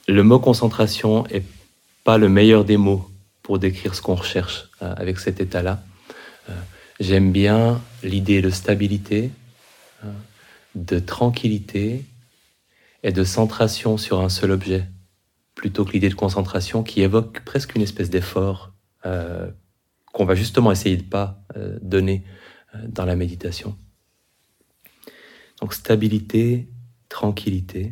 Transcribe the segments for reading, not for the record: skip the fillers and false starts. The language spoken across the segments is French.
le mot concentration est pas le meilleur des mots pour décrire ce qu'on recherche avec cet état-là. J'aime bien l'idée de stabilité, de tranquillité et de centration sur un seul objet, plutôt que l'idée de concentration qui évoque presque une espèce d'effort qu'on va justement essayer de pas donner dans la méditation. Donc stabilité, tranquillité,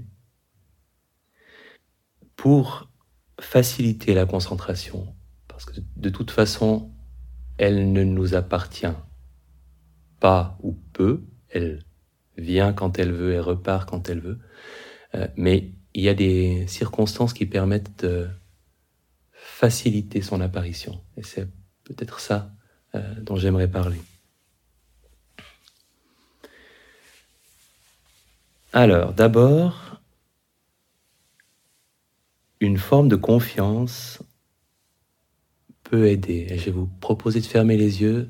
pour faciliter la concentration, parce que de toute façon, elle ne nous appartient pas ou peu, elle vient quand elle veut et repart quand elle veut, mais il y a des circonstances qui permettent de faciliter son apparition, et c'est peut-être ça dont j'aimerais parler. Alors, d'abord, une forme de confiance peut aider. Et je vais vous proposer de fermer les yeux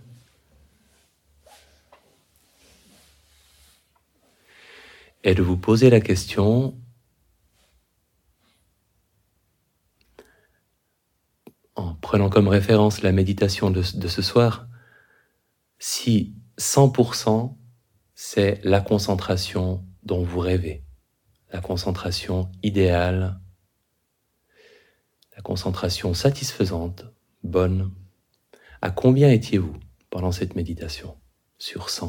et de vous poser la question en prenant comme référence la méditation de ce soir, si 100% c'est la concentration dont vous rêvez, la concentration idéale, la concentration satisfaisante, bonne, à combien étiez-vous pendant cette méditation sur 100 ?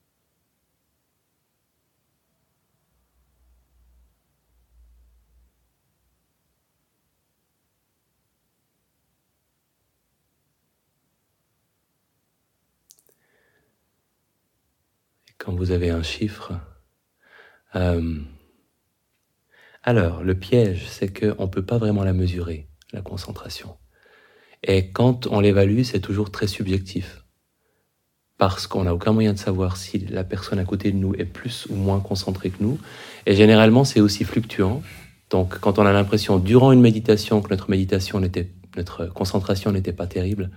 Quand vous avez un chiffre, alors le piège, c'est qu'on ne peut pas vraiment la mesurer, la concentration. Et quand on l'évalue, c'est toujours très subjectif. Parce qu'on n'a aucun moyen de savoir si la personne à côté de nous est plus ou moins concentrée que nous. Et généralement, c'est aussi fluctuant. Donc, quand on a l'impression, durant une méditation, que notre concentration n'était pas terrible,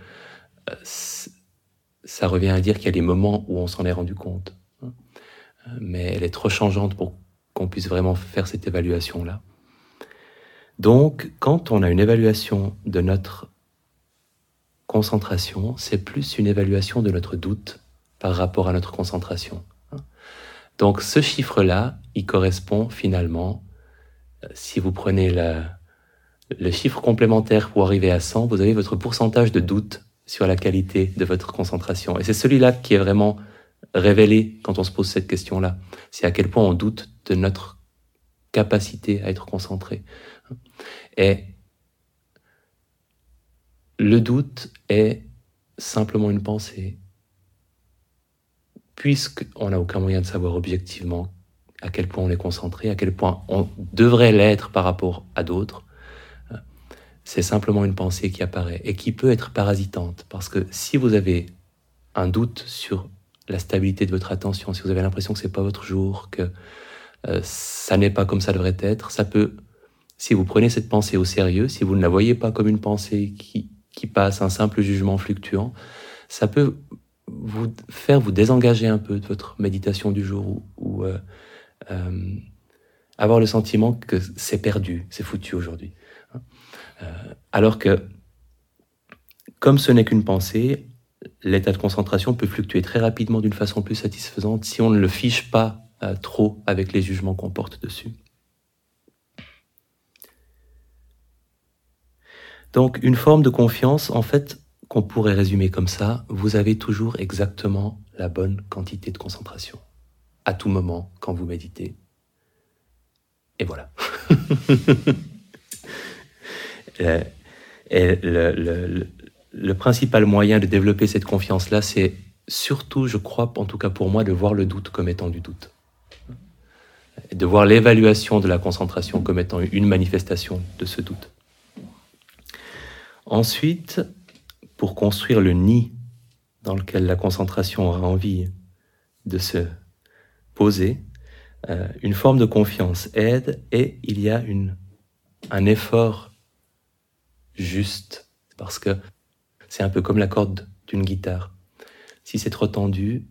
ça revient à dire qu'il y a des moments où on s'en est rendu compte. Mais elle est trop changeante pour qu'on puisse vraiment faire cette évaluation-là. Donc, quand on a une évaluation de notre concentration, c'est plus une évaluation de notre doute par rapport à notre concentration. Donc, ce chiffre-là, il correspond finalement, si vous prenez le chiffre complémentaire pour arriver à 100, vous avez votre pourcentage de doute sur la qualité de votre concentration. Et c'est celui-là qui est vraiment révélé quand on se pose cette question-là. C'est à quel point on doute de notre capacité à être concentré. Et le doute est simplement une pensée, puisqu'on n'a aucun moyen de savoir objectivement à quel point on est concentré, à quel point on devrait l'être par rapport à d'autres. C'est simplement une pensée qui apparaît et qui peut être parasitante, parce que si vous avez un doute sur la stabilité de votre attention, si vous avez l'impression que c'est pas votre jour, que ça n'est pas comme ça devrait être, ça peut, si vous prenez cette pensée au sérieux, si vous ne la voyez pas comme une pensée qui passe, un simple jugement fluctuant, ça peut vous faire vous désengager un peu de votre méditation du jour ou avoir le sentiment que c'est perdu, c'est foutu aujourd'hui. Alors que, comme ce n'est qu'une pensée, l'état de concentration peut fluctuer très rapidement d'une façon plus satisfaisante si on ne le fiche pas trop avec les jugements qu'on porte dessus. Donc, une forme de confiance, en fait, qu'on pourrait résumer comme ça, vous avez toujours exactement la bonne quantité de concentration, à tout moment, quand vous méditez. Et voilà. Et le principal moyen de développer cette confiance-là, c'est surtout, je crois, en tout cas pour moi, de voir le doute comme étant du doute. Et de voir l'évaluation de la concentration comme étant une manifestation de ce doute. Ensuite, pour construire le nid dans lequel la concentration aura envie de se poser, une forme de confiance aide et il y a un effort juste, parce que c'est un peu comme la corde d'une guitare. Si c'est trop tendu,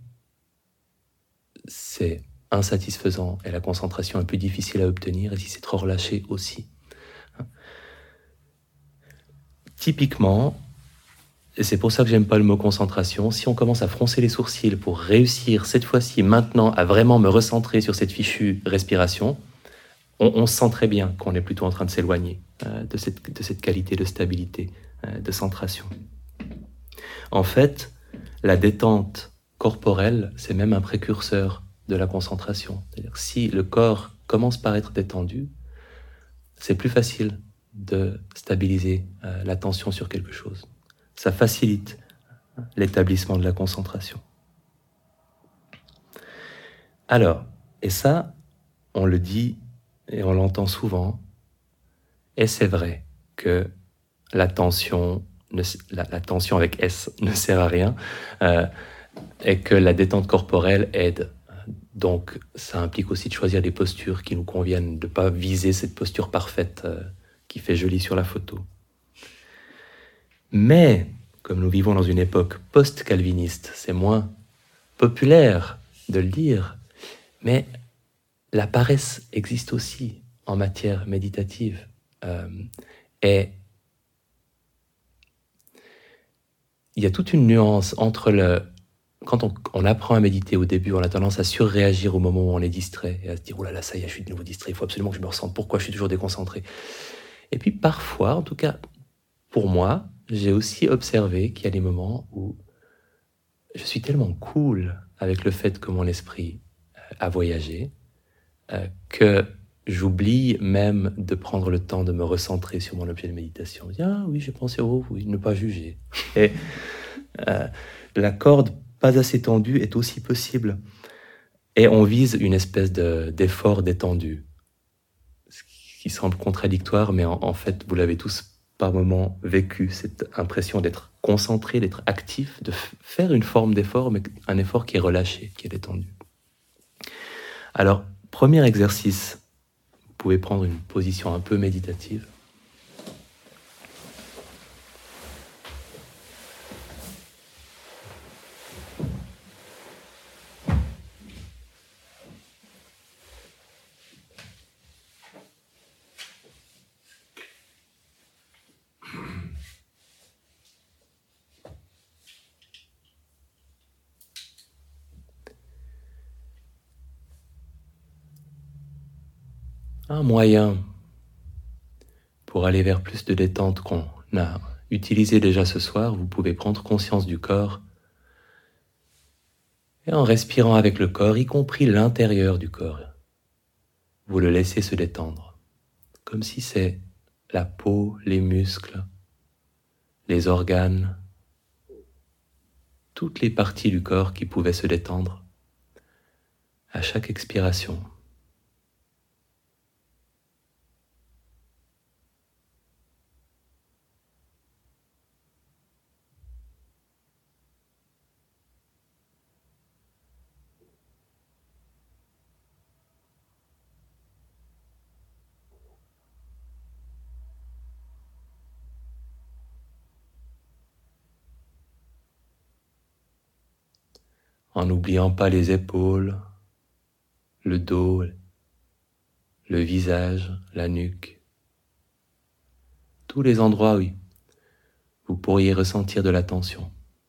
c'est insatisfaisant et la concentration est plus difficile à obtenir, et si c'est trop relâché aussi. Typiquement, et c'est pour ça que j'aime pas le mot concentration, si on commence à froncer les sourcils pour réussir cette fois-ci, maintenant, à vraiment me recentrer sur cette fichue respiration, on sent très bien qu'on est plutôt en train de s'éloigner de cette qualité de stabilité, de centration. En fait, la détente corporelle, c'est même un précurseur de la concentration. C'est-à-dire que si le corps commence par être détendu, c'est plus facile de stabiliser l'attention sur quelque chose. Ça facilite l'établissement de la concentration. Alors, et ça, on le dit et on l'entend souvent, et c'est vrai que l'attention avec S ne sert à rien, et que la détente corporelle aide. Donc, ça implique aussi de choisir des postures qui nous conviennent, de ne pas viser cette posture parfaite qui fait joli sur la photo. Mais, comme nous vivons dans une époque post-calviniste, c'est moins populaire de le dire, mais la paresse existe aussi en matière méditative. Et il y a toute une nuance entre quand on apprend à méditer au début, on a tendance à surréagir au moment où on est distrait et à se dire « Oh là là, ça y est, je suis de nouveau distrait, il faut absolument que je me ressente, pourquoi je suis toujours déconcentré ?» Et puis parfois, en tout cas pour moi, j'ai aussi observé qu'il y a des moments où je suis tellement cool avec le fait que mon esprit a voyagé que j'oublie même de prendre le temps de me recentrer sur mon objet de méditation. Je dis « Ah oui, j'ai pensé au oui, ne pas juger. » Et la corde pas assez tendue est aussi possible. Et on vise une espèce d'effort détendu, ce qui semble contradictoire, mais en fait, vous l'avez tous par moments vécu, cette impression d'être concentré, d'être actif, de faire une forme d'effort, mais un effort qui est relâché, qui est détendu. Alors, premier exercice, vous pouvez prendre une position un peu méditative. Un moyen pour aller vers plus de détente qu'on a utilisé déjà ce soir, vous pouvez prendre conscience du corps et en respirant avec le corps, y compris l'intérieur du corps, vous le laissez se détendre, comme si c'est la peau, les muscles, les organes, toutes les parties du corps qui pouvaient se détendre à chaque expiration. En n'oubliant pas les épaules, le dos, le visage, la nuque, tous les endroits où vous pourriez ressentir de la tension.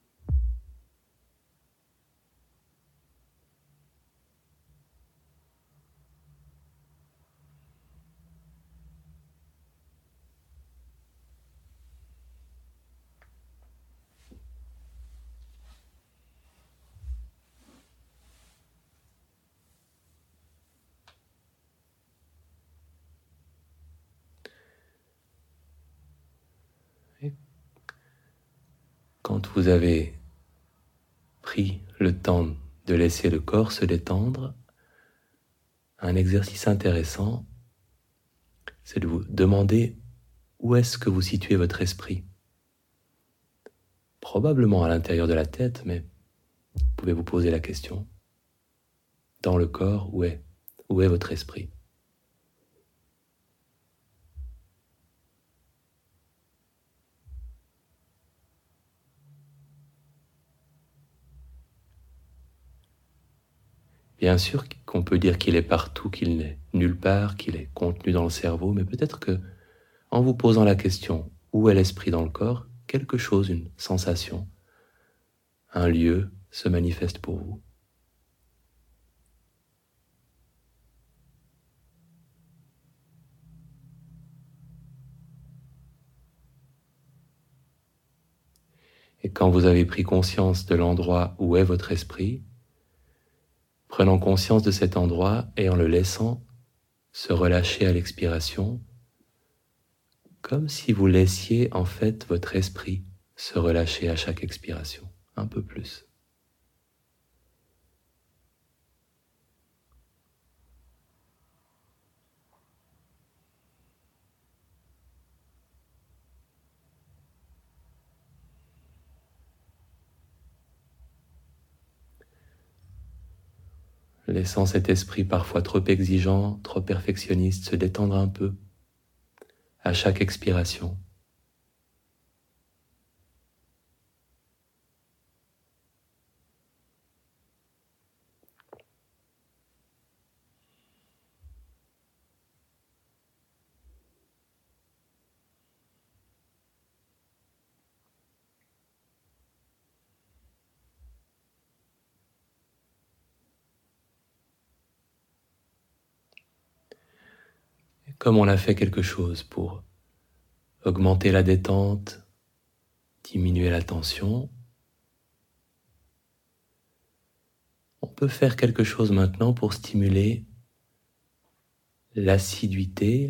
Quand vous avez pris le temps de laisser le corps se détendre, un exercice intéressant, c'est de vous demander où est-ce que vous situez votre esprit. Probablement à l'intérieur de la tête, mais vous pouvez vous poser la question. Dans le corps, où est votre esprit ? Bien sûr qu'on peut dire qu'il est partout, qu'il n'est nulle part, qu'il est contenu dans le cerveau, mais peut-être que en vous posant la question où est l'esprit dans le corps, quelque chose, une sensation, un lieu se manifeste pour vous. Et quand vous avez pris conscience de l'endroit où est votre esprit, prenant conscience de cet endroit et en le laissant se relâcher à l'expiration, comme si vous laissiez en fait votre esprit se relâcher à chaque expiration, un peu plus. Laissant cet esprit parfois trop exigeant, trop perfectionniste se détendre un peu à chaque expiration. Et comme on a fait quelque chose pour augmenter la détente, diminuer la tension, on peut faire quelque chose maintenant pour stimuler l'assiduité,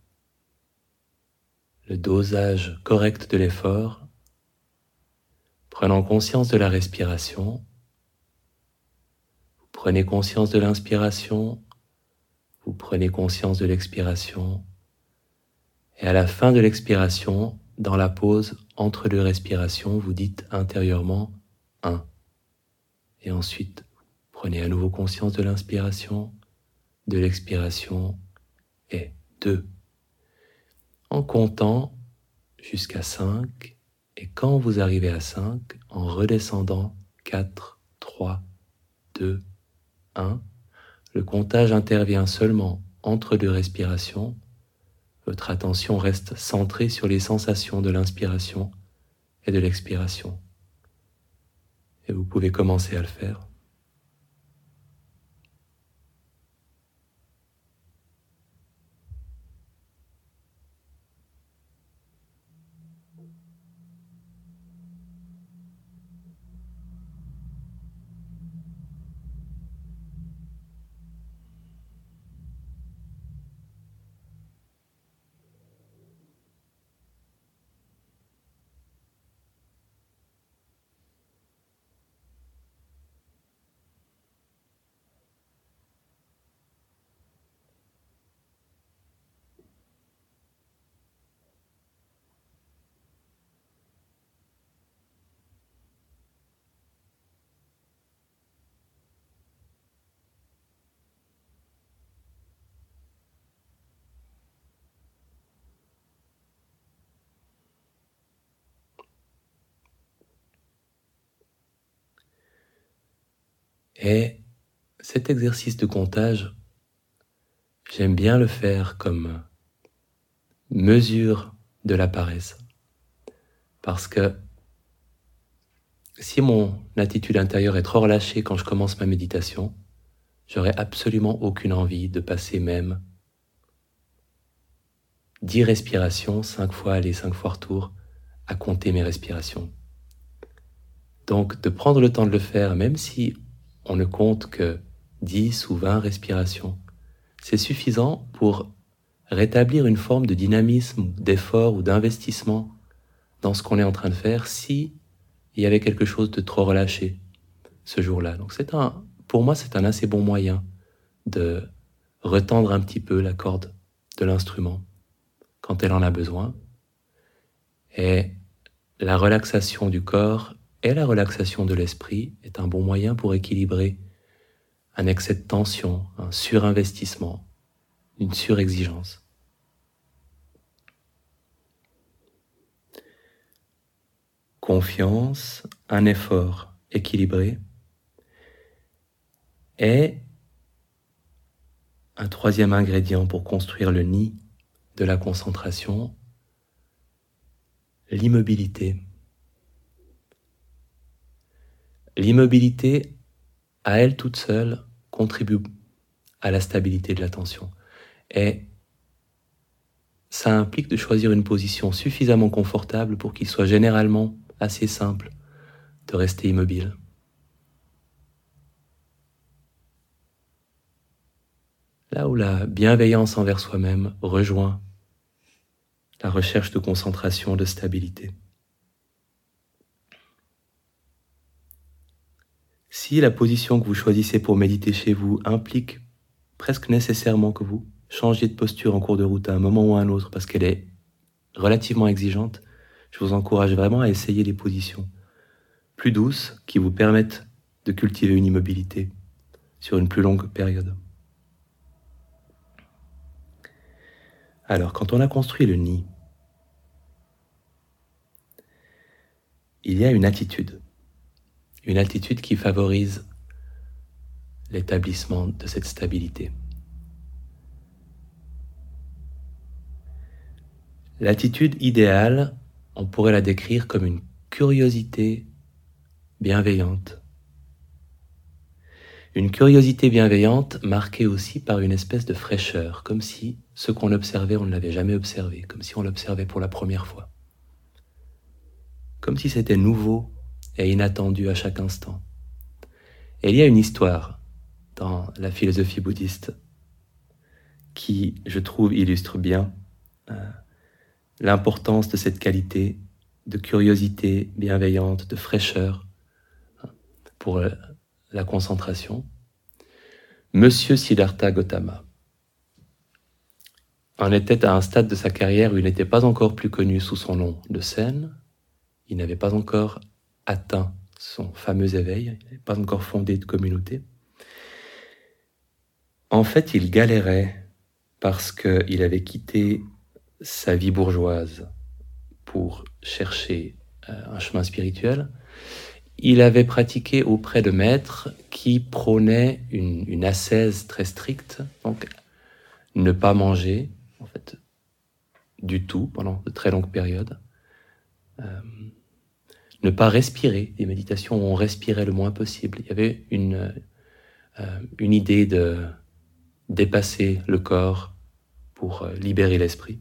le dosage correct de l'effort, prenant conscience de la respiration. Vous prenez conscience de l'inspiration, vous prenez conscience de l'expiration, et à la fin de l'expiration, dans la pause entre deux respirations, vous dites intérieurement 1. Et ensuite, prenez à nouveau conscience de l'inspiration, de l'expiration et 2. En comptant jusqu'à 5, et quand vous arrivez à 5, en redescendant 4, 3, 2, 1, le comptage intervient seulement entre deux respirations. Votre attention reste centrée sur les sensations de l'inspiration et de l'expiration. Et vous pouvez commencer à le faire. Et cet exercice de comptage, j'aime bien le faire comme mesure de la paresse. Parce que si mon attitude intérieure est trop relâchée quand je commence ma méditation, j'aurais absolument aucune envie de passer même 10 respirations, 5 fois aller, 5 fois retour, à compter mes respirations. Donc de prendre le temps de le faire, même si on ne compte que 10 ou 20 respirations, c'est suffisant pour rétablir une forme de dynamisme, d'effort ou d'investissement dans ce qu'on est en train de faire si il y avait quelque chose de trop relâché ce jour-là. Donc pour moi, c'est un assez bon moyen de retendre un petit peu la corde de l'instrument quand elle en a besoin. Et la relaxation du corps et la relaxation de l'esprit est un bon moyen pour équilibrer un excès de tension, un surinvestissement, une surexigence. Confiance, un effort équilibré et un troisième ingrédient pour construire le nid de la concentration, l'immobilité. L'immobilité, à elle toute seule, contribue à la stabilité de l'attention. Et ça implique de choisir une position suffisamment confortable pour qu'il soit généralement assez simple de rester immobile. Là où la bienveillance envers soi-même rejoint la recherche de concentration, de stabilité. Si la position que vous choisissez pour méditer chez vous implique presque nécessairement que vous changiez de posture en cours de route à un moment ou à un autre parce qu'elle est relativement exigeante, je vous encourage vraiment à essayer des positions plus douces qui vous permettent de cultiver une immobilité sur une plus longue période. Alors, quand on a construit le nid, il y a une attitude qui favorise l'établissement de cette stabilité. L'attitude idéale, on pourrait la décrire comme une curiosité bienveillante. Une curiosité bienveillante marquée aussi par une espèce de fraîcheur, comme si ce qu'on observait, on ne l'avait jamais observé, comme si on l'observait pour la première fois. Comme si c'était nouveau et inattendu à chaque instant. Et il y a une histoire dans la philosophie bouddhiste qui, je trouve, illustre bien l'importance de cette qualité de curiosité bienveillante, de fraîcheur pour la concentration. Monsieur Siddhartha Gautama en était à un stade de sa carrière où il n'était pas encore plus connu sous son nom de scène, il n'avait pas encore atteint son fameux éveil, il n'avait pas encore fondé de communauté. En fait, il galérait parce qu'il avait quitté sa vie bourgeoise pour chercher un chemin spirituel. Il avait pratiqué auprès de maîtres qui prônaient une ascèse très stricte, donc ne pas manger, en fait, du tout pendant de très longues périodes. Ne pas respirer, des méditations où on respirait le moins possible. Il y avait une idée de dépasser le corps pour libérer l'esprit.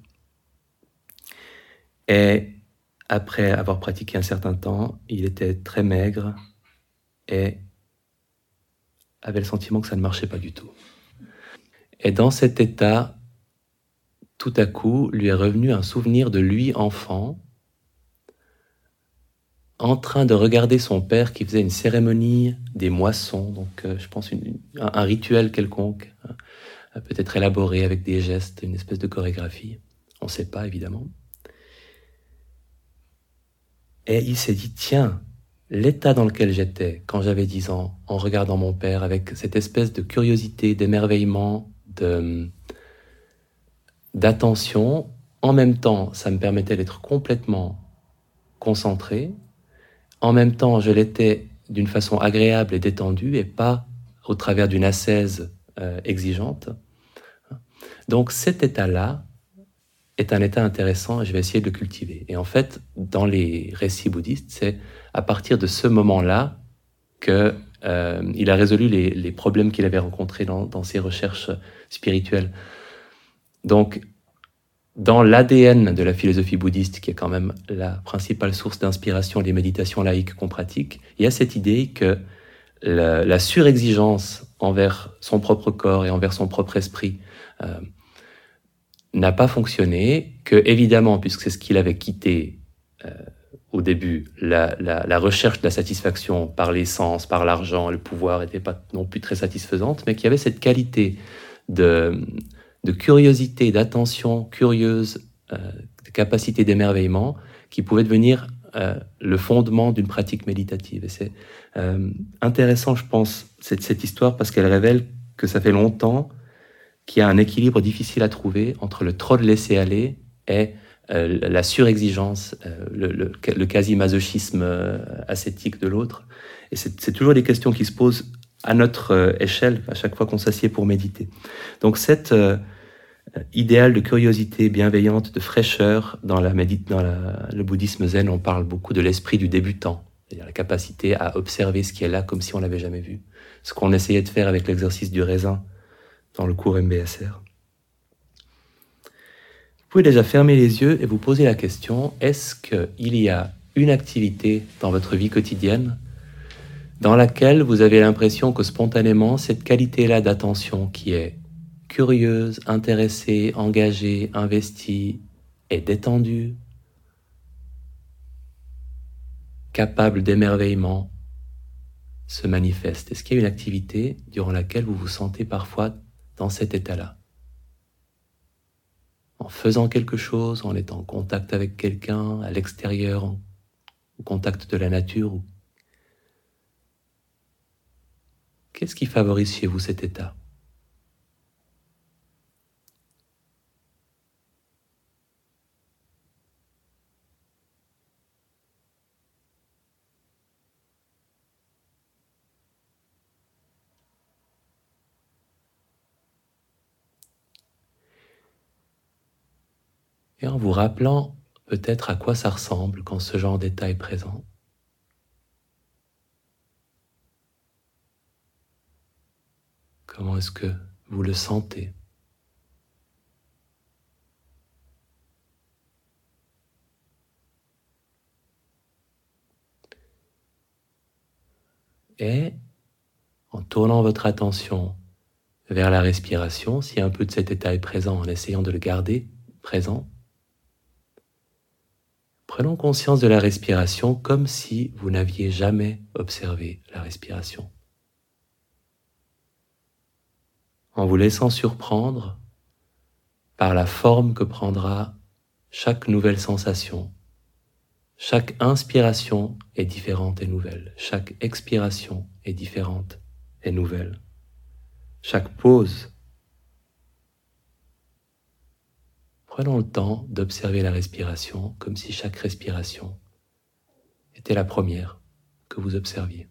Et après avoir pratiqué un certain temps, il était très maigre et avait le sentiment que ça ne marchait pas du tout. Et dans cet état, tout à coup, lui est revenu un souvenir de lui enfant, en train de regarder son père qui faisait une cérémonie des moissons, donc je pense un rituel quelconque, peut-être élaboré avec des gestes, une espèce de chorégraphie, on ne sait pas évidemment. Et il s'est dit, tiens, l'état dans lequel j'étais quand j'avais 10 ans, en regardant mon père, avec cette espèce de curiosité, d'émerveillement, d'attention, en même temps, ça me permettait d'être complètement concentré, en même temps, je l'étais d'une façon agréable et détendue, et pas au travers d'une ascèse exigeante. Donc cet état-là est un état intéressant et je vais essayer de le cultiver. Et en fait, dans les récits bouddhistes, c'est à partir de ce moment-là qu'il a résolu les problèmes qu'il avait rencontrés dans ses recherches spirituelles. Donc, dans l'ADN de la philosophie bouddhiste, qui est quand même la principale source d'inspiration des méditations laïques qu'on pratique, il y a cette idée que la surexigence envers son propre corps et envers son propre esprit n'a pas fonctionné, que évidemment, puisque c'est ce qu'il avait quitté au début, la recherche de la satisfaction par les sens, par l'argent, le pouvoir n'était pas non plus très satisfaisante, mais qu'il y avait cette qualité de curiosité, d'attention curieuse, de capacité d'émerveillement qui pouvait devenir le fondement d'une pratique méditative. Et c'est intéressant, je pense, cette histoire parce qu'elle révèle que ça fait longtemps qu'il y a un équilibre difficile à trouver entre le trop de laisser-aller et la surexigence, le quasi-masochisme ascétique de l'autre. Et c'est toujours des questions qui se posent à notre échelle, à chaque fois qu'on s'assied pour méditer. Donc cette idéal de curiosité bienveillante, de fraîcheur. Le bouddhisme zen, on parle beaucoup de l'esprit du débutant, c'est-à-dire la capacité à observer ce qui est là comme si on l'avait jamais vu. Ce qu'on essayait de faire avec l'exercice du raisin dans le cours MBSR. Vous pouvez déjà fermer les yeux et vous poser la question, est-ce qu'il y a une activité dans votre vie quotidienne dans laquelle vous avez l'impression que spontanément, cette qualité-là d'attention qui est curieuse, intéressée, engagée, investie et détendue, capable d'émerveillement, se manifeste. Est-ce qu'il y a une activité durant laquelle vous vous sentez parfois dans cet état-là? En faisant quelque chose, en étant en contact avec quelqu'un, à l'extérieur, au contact de la nature. Qu'est-ce qui favorise chez vous cet état? Et en vous rappelant peut-être à quoi ça ressemble quand ce genre d'état est présent. Comment est-ce que vous le sentez? Et en tournant votre attention vers la respiration, si un peu de cet état est présent, en essayant de le garder présent, prenons conscience de la respiration comme si vous n'aviez jamais observé la respiration. En vous laissant surprendre par la forme que prendra chaque nouvelle sensation. Chaque inspiration est différente et nouvelle. Chaque expiration est différente et nouvelle. Chaque pause. Prenons le temps d'observer la respiration comme si chaque respiration était la première que vous observiez.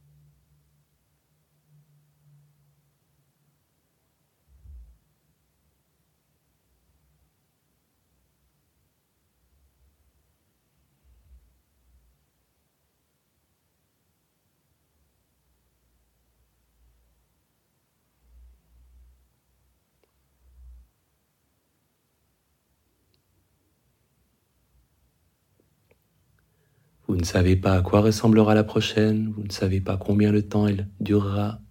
Vous ne savez pas à quoi ressemblera la prochaine, vous ne savez pas combien de temps elle durera.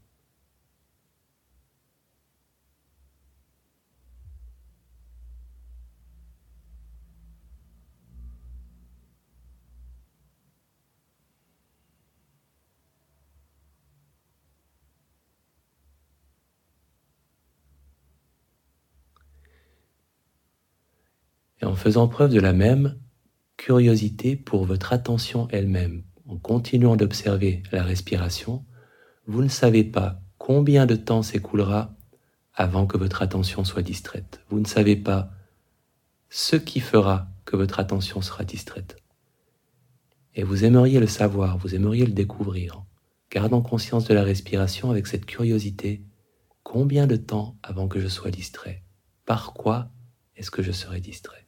Et en faisant preuve de la même curiosité pour votre attention elle-même, en continuant d'observer la respiration, vous ne savez pas combien de temps s'écoulera avant que votre attention soit distraite. Vous ne savez pas ce qui fera que votre attention sera distraite. Et vous aimeriez le savoir, vous aimeriez le découvrir, gardant conscience de la respiration avec cette curiosité. Combien de temps avant que je sois distrait? Par quoi est-ce que je serai distrait?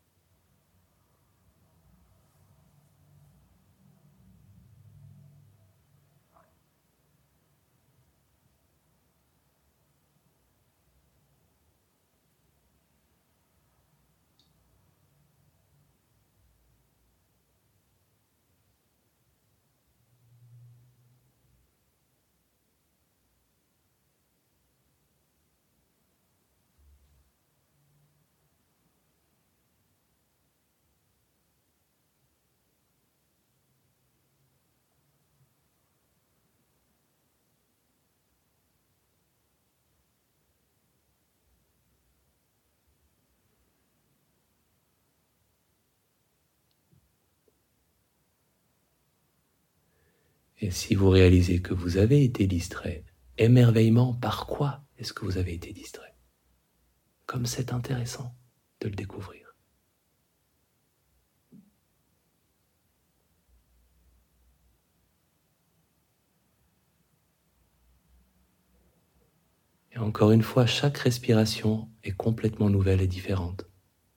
Et si vous réalisez que vous avez été distrait, émerveillement, par quoi est-ce que vous avez été distrait? Comme c'est intéressant de le découvrir. Et encore une fois, chaque respiration est complètement nouvelle et différente.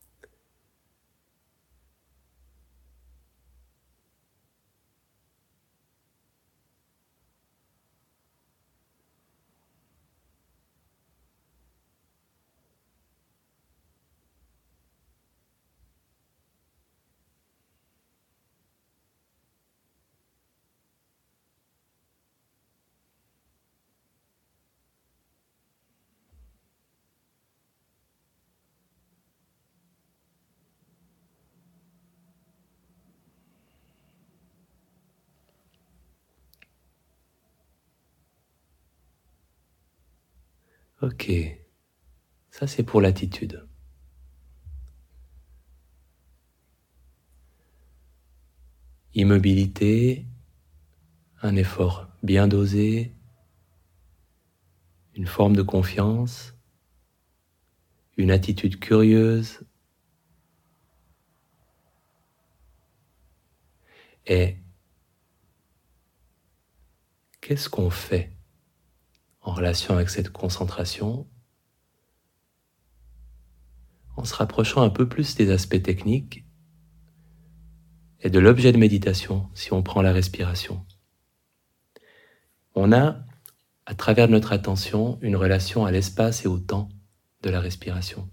Ok, ça c'est pour l'attitude. Immobilité, un effort bien dosé, une forme de confiance, une attitude curieuse et qu'est-ce qu'on fait en relation avec cette concentration en se rapprochant un peu plus des aspects techniques et de l'objet de méditation si on prend la respiration. On a, à travers notre attention, une relation à l'espace et au temps de la respiration.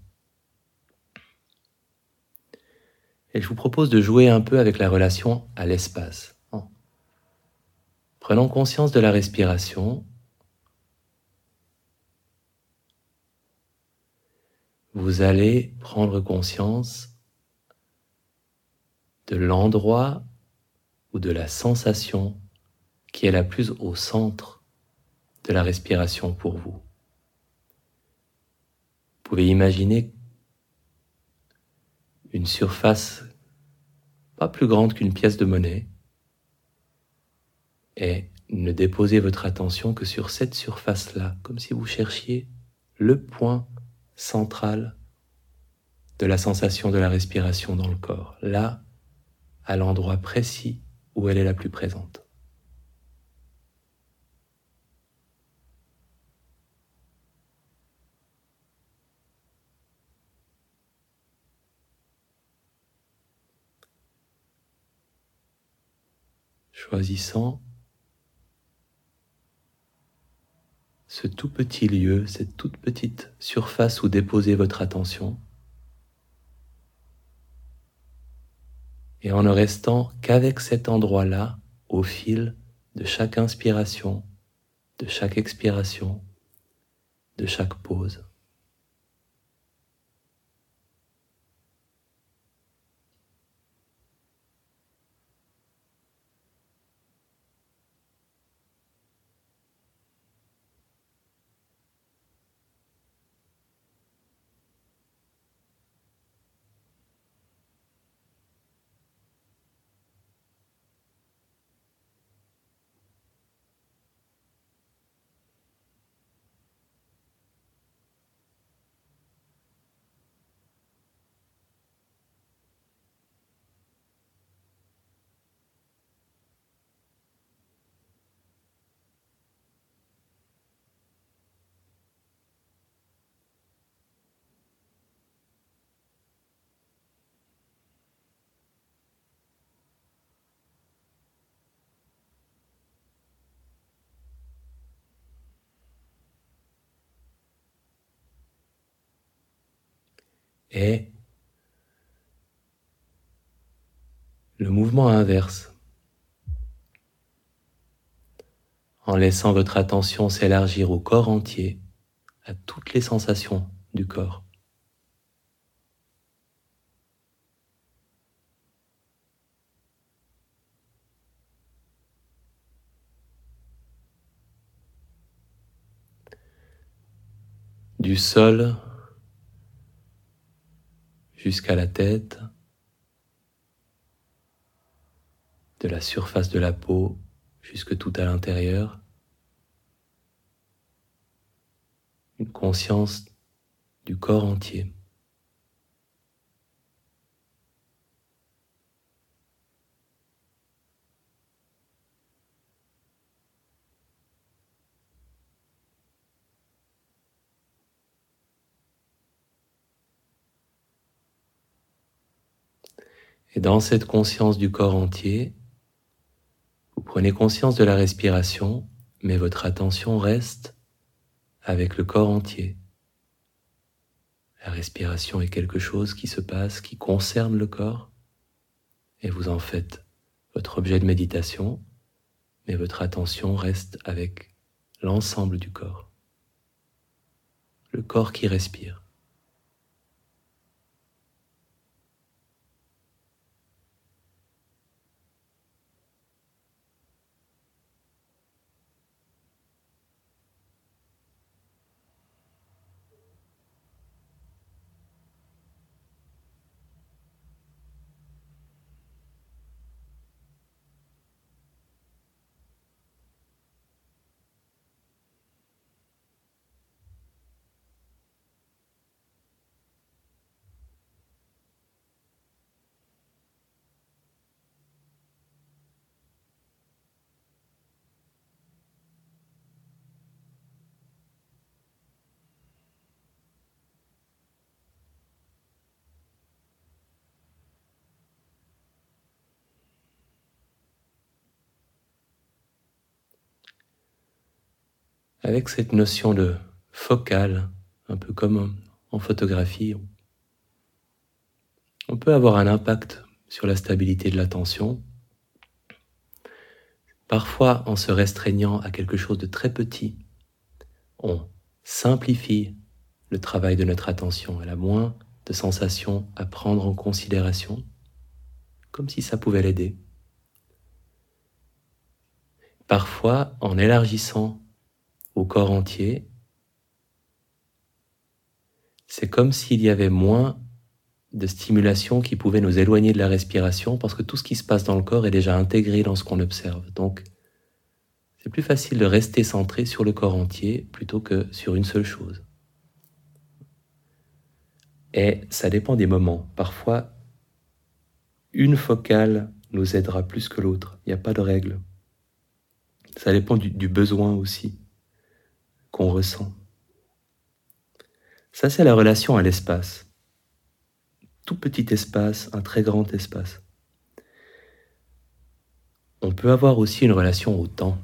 Et je vous propose de jouer un peu avec la relation à l'espace. Prenons conscience de la respiration. Vous allez prendre conscience de l'endroit ou de la sensation qui est la plus au centre de la respiration pour vous. Vous pouvez imaginer une surface pas plus grande qu'une pièce de monnaie et ne déposez votre attention que sur cette surface-là, comme si vous cherchiez le point central de la sensation de la respiration dans le corps, là, à l'endroit précis où elle est la plus présente. Choisissant ce tout petit lieu, cette toute petite surface où déposer votre attention, et en ne restant qu'avec cet endroit-là au fil de chaque inspiration, de chaque expiration, de chaque pause. Et le mouvement inverse, en laissant votre attention s'élargir au corps entier, à toutes les sensations du corps. Du sol jusqu'à la tête, de la surface de la peau jusque tout à l'intérieur. Une conscience du corps entier. Et dans cette conscience du corps entier, vous prenez conscience de la respiration, mais votre attention reste avec le corps entier. La respiration est quelque chose qui se passe, qui concerne le corps, et vous en faites votre objet de méditation, mais votre attention reste avec l'ensemble du corps. Le corps qui respire. Avec cette notion de focale, un peu comme en photographie, on peut avoir un impact sur la stabilité de l'attention, parfois en se restreignant à quelque chose de très petit. On simplifie le travail de notre attention, elle a moins de sensations à prendre en considération, comme si ça pouvait l'aider. Parfois, en élargissant au corps entier, c'est comme s'il y avait moins de stimulation qui pouvait nous éloigner de la respiration parce que tout ce qui se passe dans le corps est déjà intégré dans ce qu'on observe. Donc, c'est plus facile de rester centré sur le corps entier plutôt que sur une seule chose. Et ça dépend des moments. Parfois, une focale nous aidera plus que l'autre. Il n'y a pas de règle. Ça dépend du besoin aussi qu'on ressent. Ça, c'est la relation à l'espace. Tout petit espace, un très grand espace. On peut avoir aussi une relation au temps.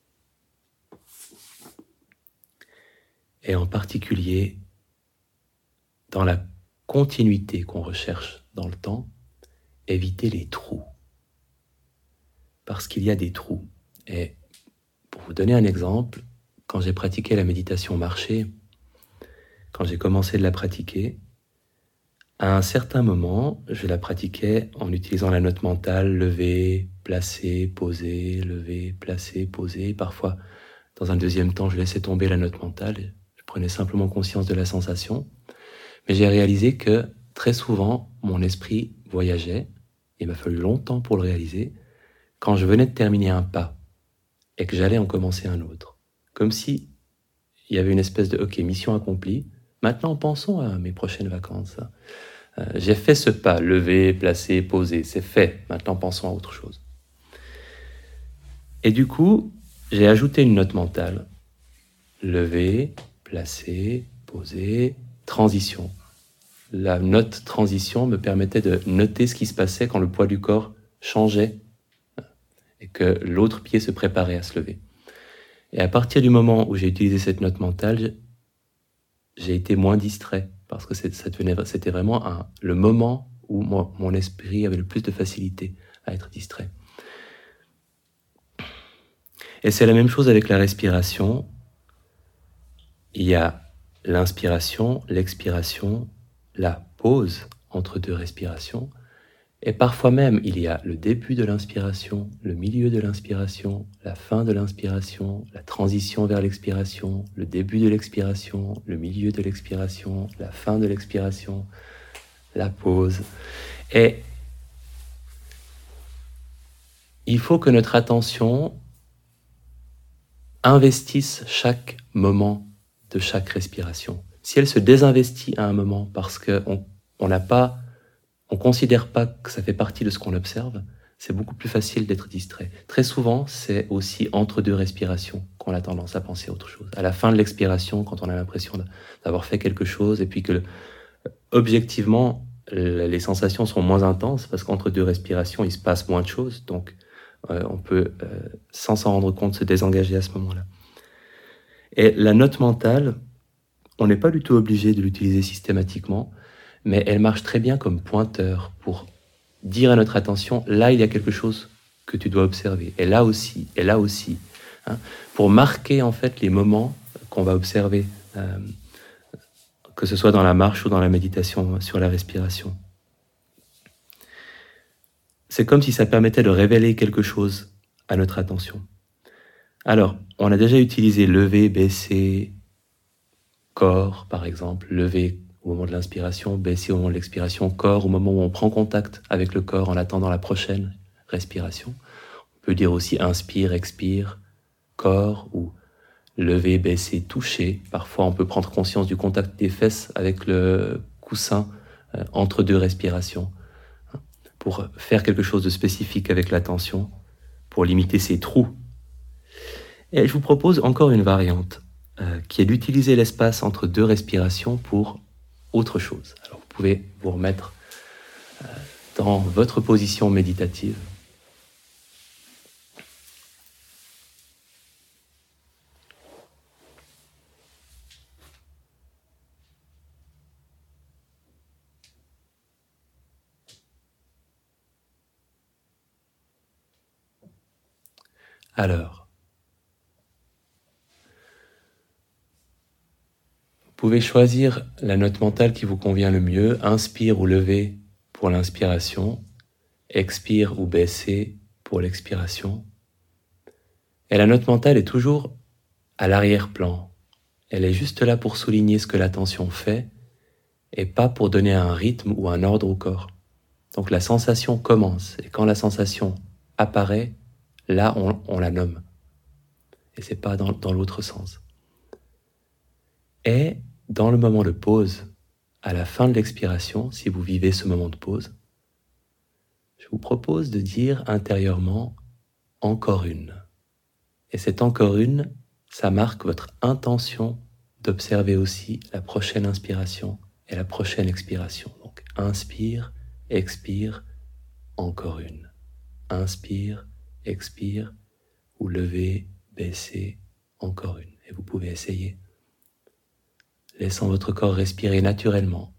Et en particulier, dans la continuité qu'on recherche dans le temps, éviter les trous. Parce qu'il y a des trous. Et pour vous donner un exemple, quand j'ai pratiqué la méditation marché, quand j'ai commencé de la pratiquer, à un certain moment, je la pratiquais en utilisant la note mentale, lever, placer, poser, lever, placer, poser. Parfois, dans un deuxième temps, je laissais tomber la note mentale, je prenais simplement conscience de la sensation. Mais j'ai réalisé que très souvent, mon esprit voyageait, il m'a fallu longtemps pour le réaliser, quand je venais de terminer un pas et que j'allais en commencer un autre. Comme si il y avait une espèce de « ok, mission accomplie, maintenant pensons à mes prochaines vacances ». J'ai fait ce pas, lever, placer, poser, c'est fait, maintenant pensons à autre chose. Et du coup, j'ai ajouté une note mentale, lever, placer, poser, transition. La note transition me permettait de noter ce qui se passait quand le poids du corps changeait et que l'autre pied se préparait à se lever. Et à partir du moment où j'ai utilisé cette note mentale, j'ai été moins distrait parce que c'était vraiment le moment où mon esprit avait le plus de facilité à être distrait. Et c'est la même chose avec la respiration. Il y a l'inspiration, l'expiration, la pause entre deux respirations. Et parfois même, il y a le début de l'inspiration, le milieu de l'inspiration, la fin de l'inspiration, la transition vers l'expiration, le début de l'expiration, le milieu de l'expiration, la fin de l'expiration, la pause. Et il faut que notre attention investisse chaque moment de chaque respiration. Si elle se désinvestit à un moment parce qu'on ne considère pas que ça fait partie de ce qu'on observe, c'est beaucoup plus facile d'être distrait. Très souvent, c'est aussi entre deux respirations qu'on a tendance à penser à autre chose. À la fin de l'expiration, quand on a l'impression d'avoir fait quelque chose et puis que objectivement, les sensations sont moins intenses parce qu'entre deux respirations, il se passe moins de choses. Donc, on peut, sans s'en rendre compte, se désengager à ce moment-là. Et la note mentale, on n'est pas du tout obligé de l'utiliser systématiquement, mais elle marche très bien comme pointeur pour dire à notre attention, là, il y a quelque chose que tu dois observer, et là aussi, hein, pour marquer en fait les moments qu'on va observer, que ce soit dans la marche ou dans la méditation sur la respiration. C'est comme si ça permettait de révéler quelque chose à notre attention. Alors, on a déjà utilisé lever, baisser, corps par exemple, lever au moment de l'inspiration, baisser au moment de l'expiration, corps au moment où on prend contact avec le corps en attendant la prochaine respiration. On peut dire aussi inspire, expire, corps, ou lever, baisser, toucher. Parfois on peut prendre conscience du contact des fesses avec le coussin entre deux respirations, pour faire quelque chose de spécifique avec l'attention, pour limiter ces trous. Et je vous propose encore une variante, qui est d'utiliser l'espace entre deux respirations pour autre chose. Alors vous pouvez vous remettre dans votre position méditative. Alors, vous pouvez choisir la note mentale qui vous convient le mieux, inspire ou lever pour l'inspiration, expire ou baisser pour l'expiration. Et la note mentale est toujours à l'arrière-plan. Elle est juste là pour souligner ce que l'attention fait et pas pour donner un rythme ou un ordre au corps. Donc la sensation commence et quand la sensation apparaît, là on la nomme. Et c'est pas dans l'autre sens. Et dans le moment de pause, à la fin de l'expiration, si vous vivez ce moment de pause, je vous propose de dire intérieurement « encore une ». Et cette « encore une », ça marque votre intention d'observer aussi la prochaine inspiration et la prochaine expiration. Donc inspire, expire, encore une. Inspire, expire, ou lever, baisser, encore une. Et vous pouvez essayer. Laissant votre corps respirer naturellement.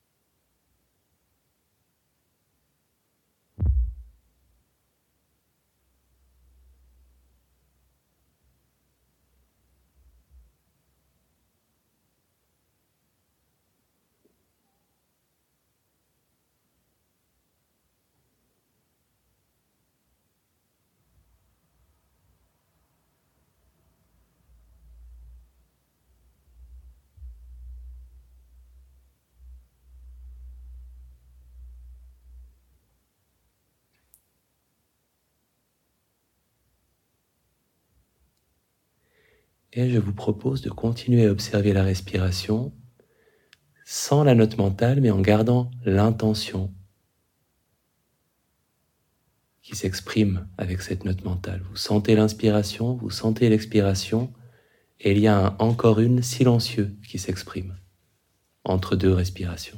Et je vous propose de continuer à observer la respiration sans la note mentale, mais en gardant l'intention qui s'exprime avec cette note mentale. Vous sentez l'inspiration, vous sentez l'expiration, et il y a un encore une silencieux qui s'exprime entre deux respirations.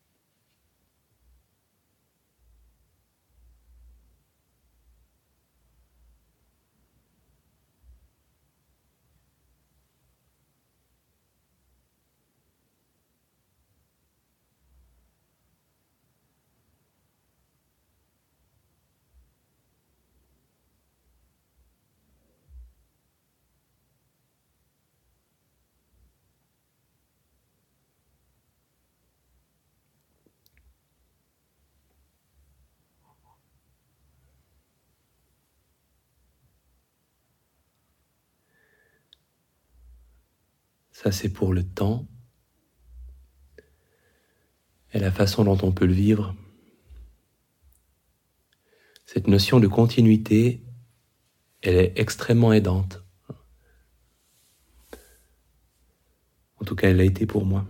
Ça, c'est pour le temps et la façon dont on peut le vivre. Cette notion de continuité, elle est extrêmement aidante. En tout cas, elle l'a été pour moi.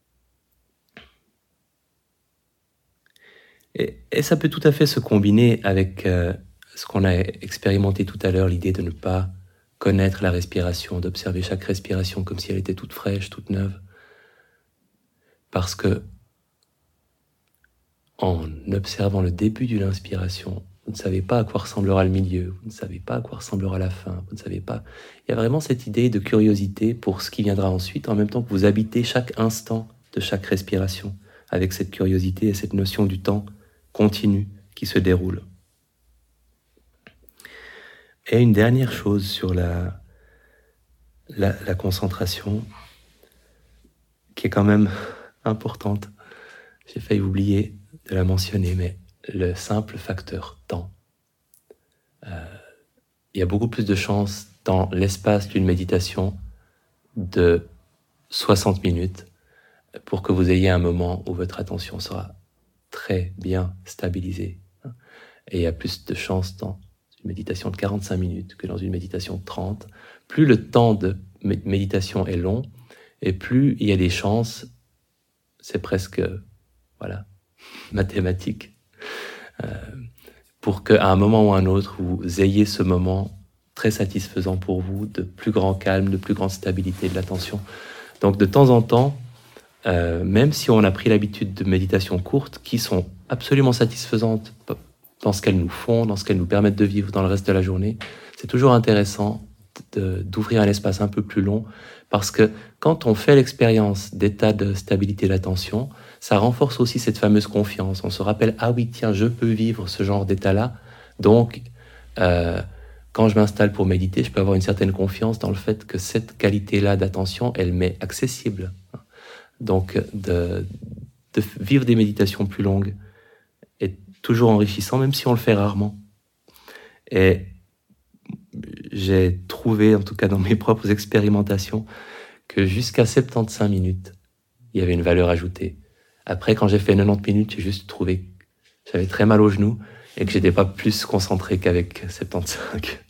Et ça peut tout à fait se combiner avec ce qu'on a expérimenté tout à l'heure, l'idée de ne pas connaître la respiration, d'observer chaque respiration comme si elle était toute fraîche, toute neuve. Parce que en observant le début d'une inspiration, vous ne savez pas à quoi ressemblera le milieu, vous ne savez pas à quoi ressemblera la fin, vous ne savez pas. Il y a vraiment cette idée de curiosité pour ce qui viendra ensuite, en même temps que vous habitez chaque instant de chaque respiration, avec cette curiosité et cette notion du temps continu qui se déroule. Et une dernière chose sur la concentration, qui est quand même importante, j'ai failli oublier de la mentionner, mais le simple facteur temps. Il y a beaucoup plus de chances dans l'espace d'une méditation de 60 minutes pour que vous ayez un moment où votre attention sera très bien stabilisée. Et il y a plus de chances dans une méditation de 45 minutes que dans une méditation de 30. Plus le temps de méditation est long, et plus il y a des chances, c'est presque mathématique, pour qu'à un moment ou à un autre, vous ayez ce moment très satisfaisant pour vous, de plus grand calme, de plus grande stabilité de l'attention. Donc de temps en temps, même si on a pris l'habitude de méditations courtes, qui sont absolument satisfaisantes dans ce qu'elles nous font, dans ce qu'elles nous permettent de vivre dans le reste de la journée, c'est toujours intéressant d'ouvrir un espace un peu plus long, parce que quand on fait l'expérience d'état de stabilité de l'attention, ça renforce aussi cette fameuse confiance. On se rappelle, ah oui, tiens, je peux vivre ce genre d'état-là, donc quand je m'installe pour méditer, je peux avoir une certaine confiance dans le fait que cette qualité-là d'attention, elle m'est accessible. Donc de vivre des méditations plus longues est toujours enrichissant, même si on le fait rarement. Et j'ai trouvé, en tout cas dans mes propres expérimentations, que jusqu'à 75 minutes, il y avait une valeur ajoutée. Après, quand j'ai fait 90 minutes, j'ai juste trouvé que j'avais très mal aux genoux et que j'étais pas plus concentré qu'avec 75.